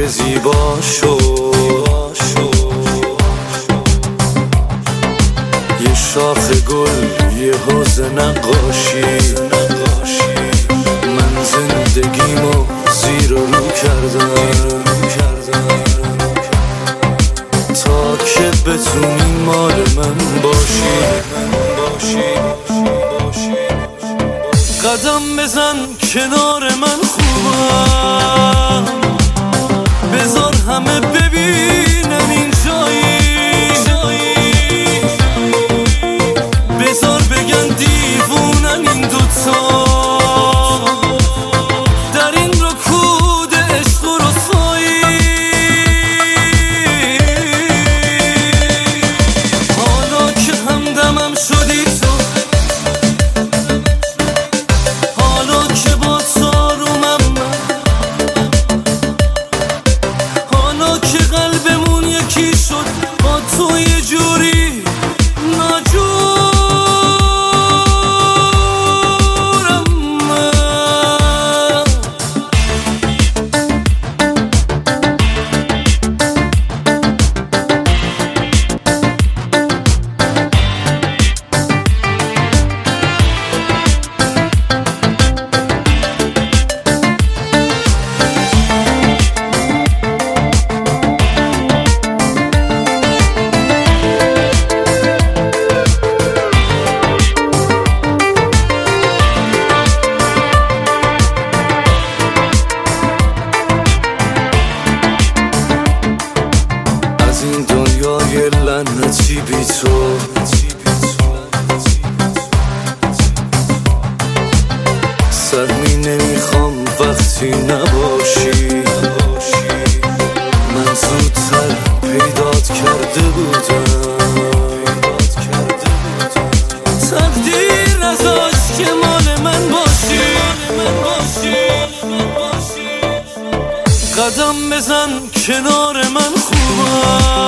که زیبا شد، یه شاخ گل یه حوض نقاشی، من زندگیمو زیر و رو کردم تا که بتونی مال من باشی. قدم بزن کنار من خوبم، بذار همه ببینن این جایی، بذار بگن دیوونن این دوتا در این رکود عشق و رسوایی. حالا که همدمم شدی تو، حالا که با تو آرومم من، حالا که قلبمون یکی شد با تو یه جوری ناجورم من. این دنیای لعنتی بی تو سرمی نمیخوام وقتی نباشی. من زودتر پیدات کرده بودم، تقدیر نذاشت که مال من باشی. قدم بزن کنار من خوبم،